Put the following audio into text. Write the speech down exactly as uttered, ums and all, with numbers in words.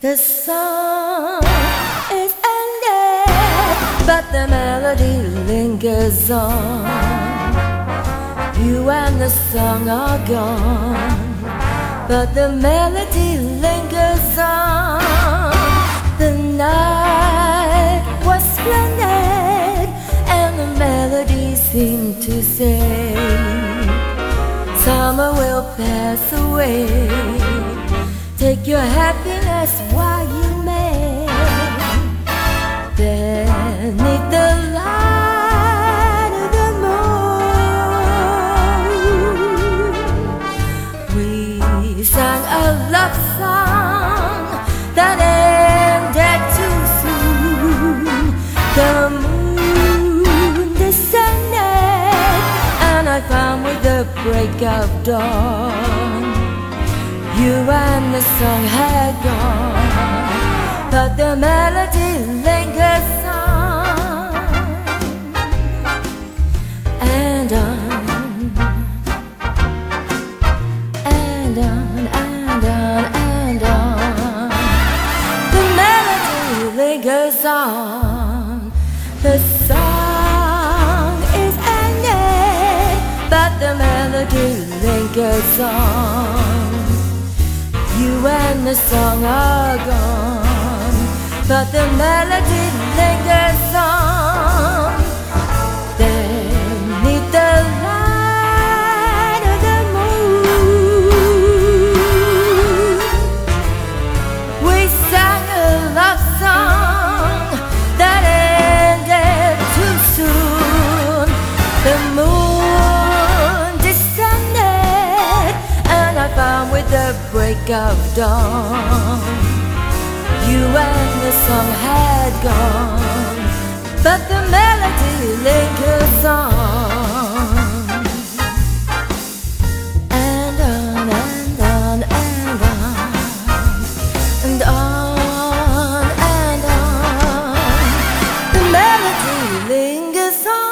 The song is ended, but the melody lingers on. You and the song are gone, but the melody lingers on. The night was splendid, and the melody seemed to say, summer will pass away. Take your happiness while you may. Beneath the light of the moon, we sang a love song that ended too soon. The moon descended, and I found with the break of dawn, you and the song had gone, but the melody lingers on and on and on and on and on. The melody lingers on. The song is ended, but the melody lingers on. You and the song are gone, but the melody lingers on. Beneath the light of the moon, we sang a love song that ended too soon. The moon descended, and I found with the break of dawn, you and the song had gone, but the melody lingers on and on and on and on and on and on. The melody lingers on.